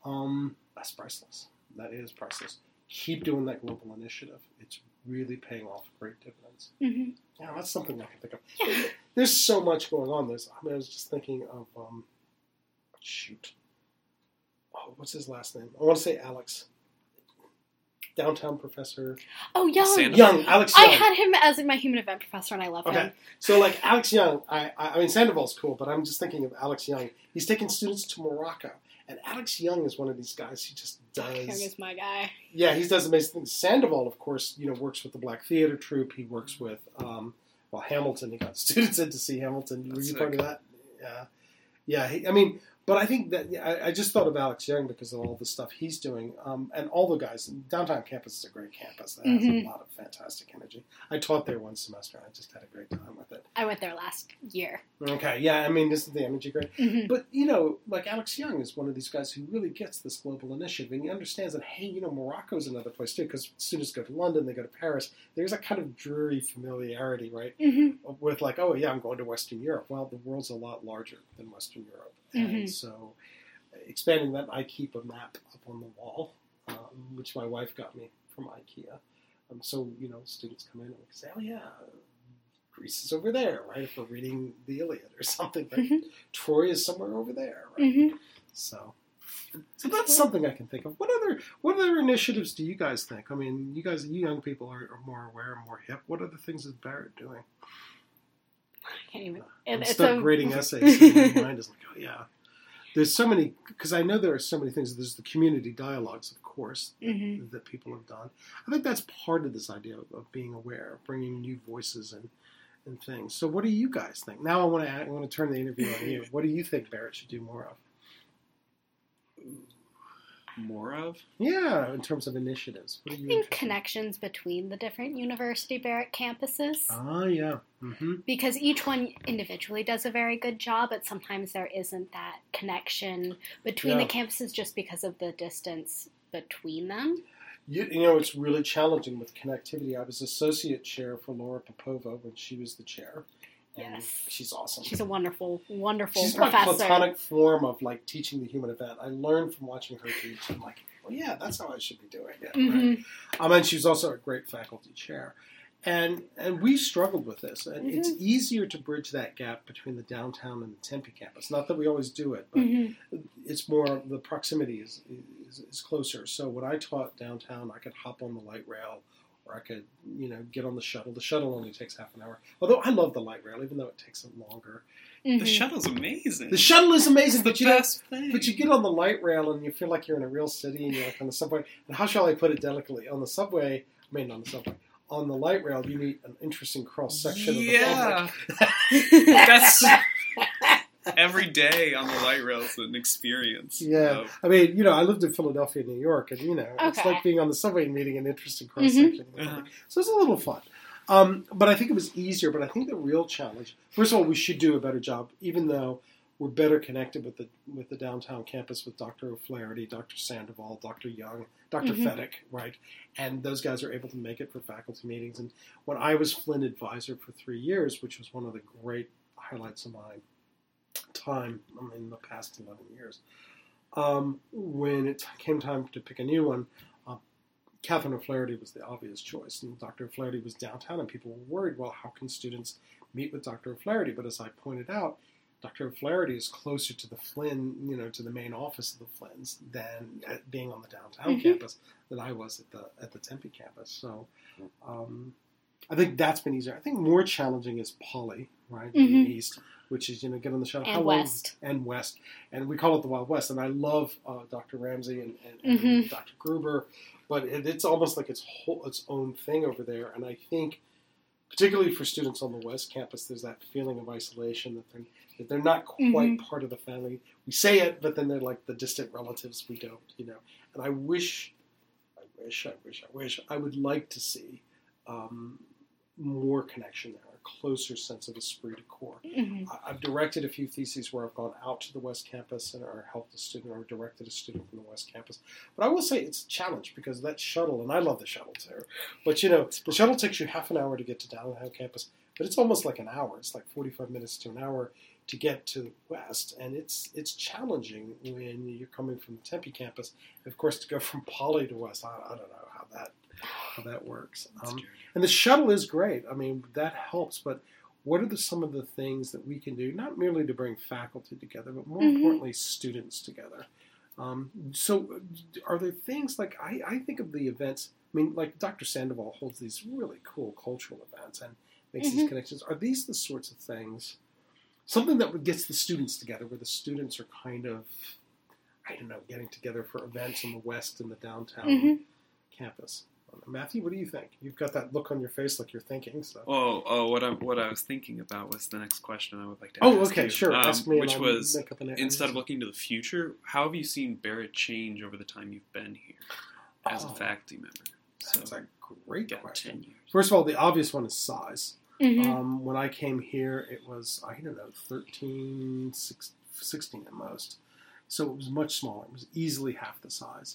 That's priceless. That is priceless. Keep doing that global initiative. It's really paying off great dividends. Yeah, that's something I can think of. Yeah. There's so much going on. I was just thinking of, what's his last name? I want to say Alex. Downtown professor. Oh, Young. Young, Alex Young. I had him as my human event professor, and I love him. So, like, Alex Young, I mean, Sandoval's cool, but I'm just thinking of Alex Young. He's taking students to Morocco. And Alex Young is one of these guys who just does... Young is my guy. Yeah, he does amazing things. Sandoval, of course, works with the Black Theater Troupe. He works with, Hamilton. He got students in to see Hamilton. Were you part of that? Yeah. Yeah, but I think that I just thought of Alex Young because of all the stuff he's doing, and all the guys. Downtown campus is a great campus that has a lot of fantastic energy. I taught there one semester, and I just had a great time with it. I went there last year. Okay, yeah, isn't the energy great? Mm-hmm. But, like Alex Young is one of these guys who really gets this global initiative, and he understands that, hey, Morocco's another place, too, because students go to London, they go to Paris. There's a kind of dreary familiarity, right, with like, oh, yeah, I'm going to Western Europe. Well, the world's a lot larger than Western Europe. And so expanding that, I keep a map up on the wall, which my wife got me from IKEA. So, students come in and say, oh, yeah, Greece is over there, right? If we're reading the Iliad or something, right? Troy is somewhere over there, right? So that's something I can think of. What other initiatives do you guys think? You young people are more aware and more hip. What other things is Barrett doing? I can't even. I'm stuck grading essays. And my mind is like, oh, yeah. There's so many, because I know there are so many things. There's the community dialogues, of course, that people have done. I think that's part of this idea of being aware, of bringing new voices and things. So what do you guys think? Now I want to turn the interview on you. What do you think Barrett should do more of? More of? Yeah, in terms of initiatives. What do you think connections between the different University Barrett campuses. Ah, yeah. Because each one individually does a very good job, but sometimes there isn't that connection between the campuses just because of the distance between them. It's really challenging with connectivity. I was associate chair for Laura Popova when she was the chair. Yes. She's awesome. She's a wonderful, wonderful She's professor. She's my platonic form of, teaching the human event. I learned from watching her teach. I'm like, well, yeah, that's how I should be doing it. Right? And she's also a great faculty chair. And we struggled with this. And it's easier to bridge that gap between the downtown and the Tempe campus. Not that we always do it, but it's more, the proximity is closer. So when I taught downtown, I could hop on the light rail, or I could, get on the shuttle. The shuttle only takes half an hour. Although I love the light rail, even though it takes longer. The shuttle's amazing. The shuttle is amazing, but you get on the light rail and you feel like you're in a real city and you're like on the subway. And how shall I put it delicately? On the light rail, you meet an interesting cross section of the public. That's every day on the light rail is an experience. Yeah. I lived in Philadelphia, New York, and, it's like being on the subway and meeting an interesting cross section of the public. So it's a little fun. But I think it was easier. But I think the real challenge, first of all, we should do a better job, even though we're better connected with the downtown campus with Dr. O'Flaherty, Dr. Sandoval, Dr. Young, Dr. Fedek, right? And those guys are able to make it for faculty meetings. And when I was Flynn advisor for 3 years, which was one of the great highlights of my time in the past 11 years, when it came time to pick a new one, Catherine O'Flaherty was the obvious choice, and Dr. O'Flaherty was downtown, and people were worried, well, how can students meet with Dr. O'Flaherty? But as I pointed out, Dr. O'Flaherty is closer to the Flynn, to the main office of the Flynns than being on the downtown campus than I was at the Tempe campus. So I think that's been easier. I think more challenging is Poly, right, in the East, which is, get on the shuttle. And West. And West. And we call it the Wild West. And I love Dr. Ramsey and Dr. Gruber, but it's almost like its own thing over there. And I think, particularly for students on the West campus, there's that feeling of isolation that they're not quite part of the family. We say it, but then they're like the distant relatives we don't, And I wish, I would like to see more connection there, a closer sense of esprit de corps. I've directed a few theses where I've gone out to the West campus or helped a student or directed a student from the West campus. But I will say it's a challenge because that shuttle, and I love the shuttle too, but the shuttle takes you half an hour to get to downtown campus, but it's almost like an hour. It's like 45 minutes to an hour to get to West, and it's challenging when you're coming from the Tempe campus. And of course, to go from Poly to West, I don't know how that works. And the shuttle is great. That helps, but what are some of the things that we can do, not merely to bring faculty together, but more importantly, students together? So are there things like, I think of the events, I mean, like Dr. Sandoval holds these really cool cultural events and makes these connections. Are these the sorts of things, something that gets the students together, where the students are kind of, I don't know, getting together for events in the West and the downtown campus? Matthew, what do you think? You've got that look on your face like you're thinking. So. What I was thinking about was the next question I would like to ask. Oh, okay, you. Sure. Ask me. Which was, instead of looking to the future, how have you seen Barrett change over the time you've been here as a faculty member? That's a great question. 10 years. First of all, the obvious one is size. When I came here, it was, 13, 16 at most. So it was much smaller. It was easily half the size.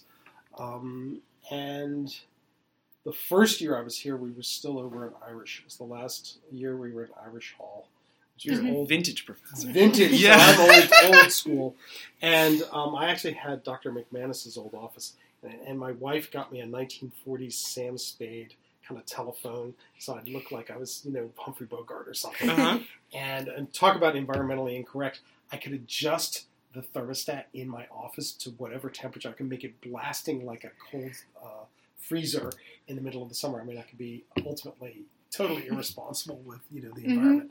And the first year I was here, we were still over in Irish. It was the last year we were in Irish Hall. You're old vintage professor. Vintage. Yeah. So I'm old school. And I actually had Dr. McManus's old office. And my wife got me a 1940s Sam Spade kind of telephone, so I'd look like I was, Humphrey Bogart or something. And talk about environmentally incorrect. I could adjust the thermostat in my office to whatever temperature. I can make it blasting like a cold freezer in the middle of the summer. I mean, I could be ultimately totally irresponsible with, the environment.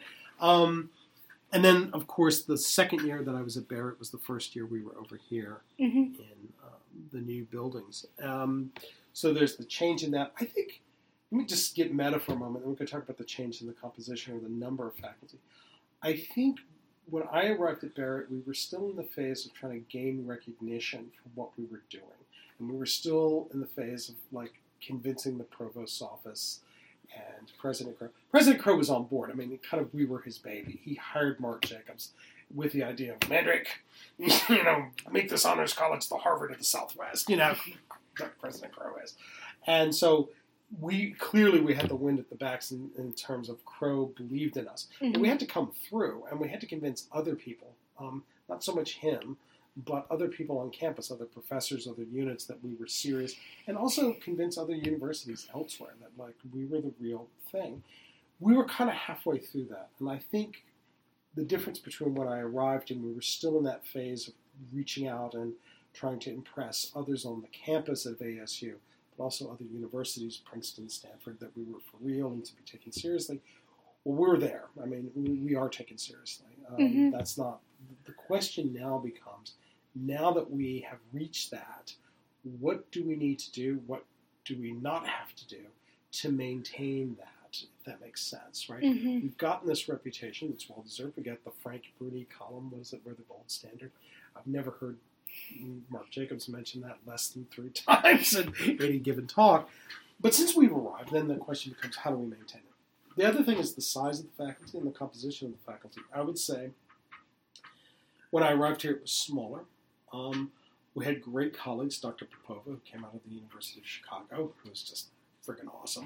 And then, of course, the second year that I was at Barrett was the first year we were over here in the new buildings. So there's the change in that. I think, let me just get meta for a moment, and we could talk about the change in the composition or the number of faculty. I think when I arrived at Barrett, we were still in the phase of trying to gain recognition for what we were doing. And we were still in the phase of, convincing the provost's office and President Crow. President Crow was on board. I mean, we were his baby. He hired Mark Jacobs with the idea of, Mandrake, make this honors college the Harvard of the Southwest, that President Crow is. And so we had the wind at the backs in terms of Crow believed in us. But we had to come through, and we had to convince other people, not so much him, but other people on campus, other professors, other units, that we were serious, and also convince other universities elsewhere that, we were the real thing. We were kind of halfway through that, and I think the difference between when I arrived and we were still in that phase of reaching out and trying to impress others on the campus of ASU, but also other universities, Princeton, Stanford, that we were for real and to be taken seriously. Well, we're there. I mean, we are taken seriously. That's not, the question now becomes, now that we have reached that, what do we need to do? What do we not have to do to maintain that, if that makes sense, right? We've gotten this reputation. It's well-deserved. We got the Frank Bruni column. What is it? We're the gold standard. I've never heard Mark Jacobs mention that less than 3 times in any given talk. But since we've arrived, then the question becomes, how do we maintain it? The other thing is the size of the faculty and the composition of the faculty. I would say when I arrived here, it was smaller. We had great colleagues, Dr. Popova, who came out of the University of Chicago, who was just friggin' awesome.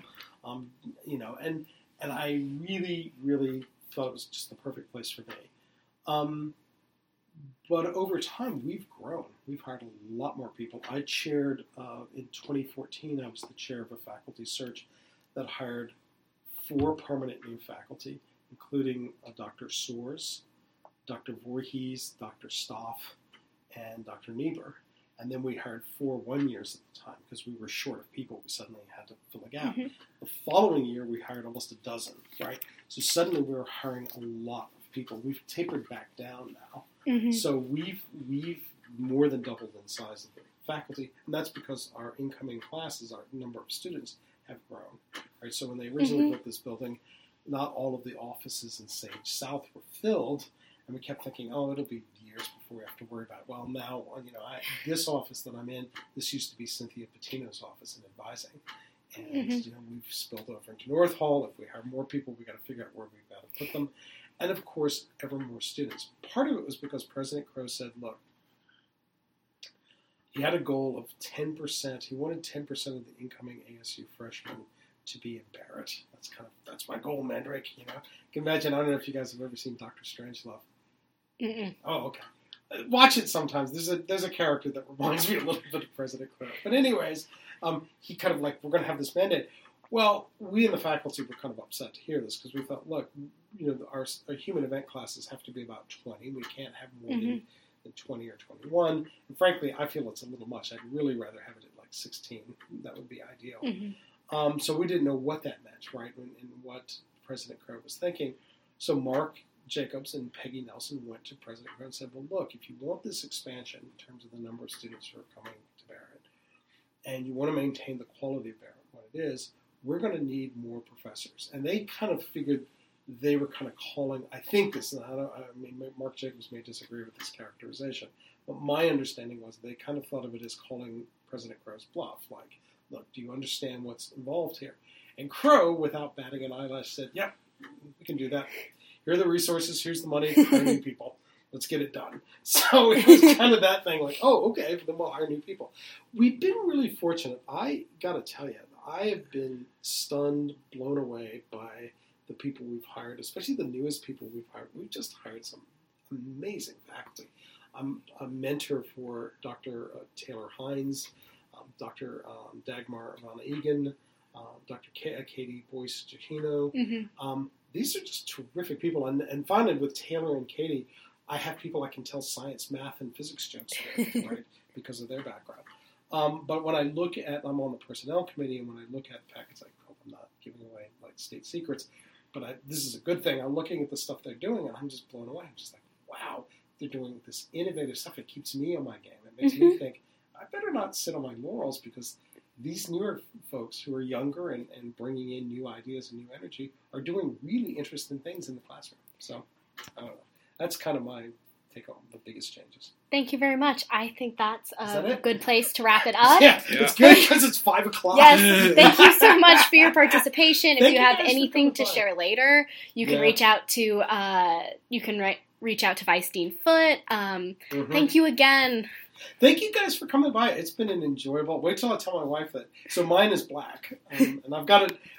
And I really, really thought it was just the perfect place for me. But over time, we've grown. We've hired a lot more people. I chaired, in 2014, I was the chair of a faculty search that hired 4 permanent new faculty, including Dr. Soers, Dr. Voorhees, Dr. Stoff, and Dr. Niebuhr. And then we hired 4 one-years at the time because we were short of people. We suddenly had to fill a gap. The following year, we hired almost a dozen, right? So suddenly we were hiring a lot of people. We've tapered back down now. So we've more than doubled in size of the faculty, and that's because our incoming classes, our number of students, have grown. Right? So when they originally built this building, not all of the offices in Sage South were filled, and we kept thinking, it'll be years before we have to worry about it. Well, now, this office that I'm in, this used to be Cynthia Patino's office in advising. And, we've spilled over into North Hall. If we hire more people, we've got to figure out where we've got to put them. And, of course, ever more students. Part of it was because President Crow said, look, he had a goal of 10%. He wanted 10% of the incoming ASU freshmen to be in Barrett. That's my goal, Mandrake. You can imagine. I don't know if you guys have ever seen Dr. Strangelove. Oh, okay. Watch it sometimes. There's a character that reminds me a little bit of President Crow. But anyways, he kind of we're going to have this mandate. Well, we in the faculty were kind of upset to hear this because we thought, look, our human event classes have to be about 20. We can't have more than 20 or 21. And frankly, I feel it's a little much. I'd really rather have it at like 16. That would be ideal. Mm-hmm. So we didn't know what that meant, right, and what President Crow was thinking. So Mark Jacobs and Peggy Nelson went to President Crow and said, well, look, if you want this expansion in terms of the number of students who are coming to Barrett, and you want to maintain the quality of Barrett, what it is, we're going to need more professors. And they kind of figured they were kind of calling, I think this, and I mean, Mark Jacobs may disagree with this characterization, but my understanding was they kind of thought of it as calling President Crow's bluff, like, look, do you understand what's involved here? And Crow, without batting an eyelash, said, yep, we can do that. Here are the resources, here's the money, hire new people. Let's get it done. So it was kind of that thing, like, oh, okay, then we'll hire new people. We've been really fortunate. I got to tell you, I have been stunned, blown away by the people we've hired, especially the newest people we've hired. We've just hired some amazing faculty. I'm a mentor for Dr. Taylor Hines, Dr. Dagmar Van Egan, Dr. Katie Boyce-Giacchino. Mm-hmm. These are just terrific people. And finally, with Taylor and Katie, I have people I can tell science, math, and physics jokes with, right, because of their background. But when I look at, I'm on the personnel committee, and when I look at packets, I hope I'm not giving away like state secrets, but this is a good thing. I'm looking at the stuff they're doing, and I'm just blown away. I'm just like, wow, they're doing this innovative stuff. It keeps me on my game. It makes me think, I better not sit on my laurels, because these newer folks who are younger and bringing in new ideas and new energy are doing really interesting things in the classroom. So, I don't know. That's kind of my take on the biggest changes. Thank you very much. I think that's that a it? good place to wrap it up. Yeah, it's good because it's 5 o'clock. Yes, thank you so much for your participation. If Thank you you have guys for anything to coming by. share later, you can reach out to reach out to Vice Dean Foote. Thank you again. Thank you guys for coming by. It's been an enjoyable. Wait till I tell my wife that. So mine is black, and I've got it.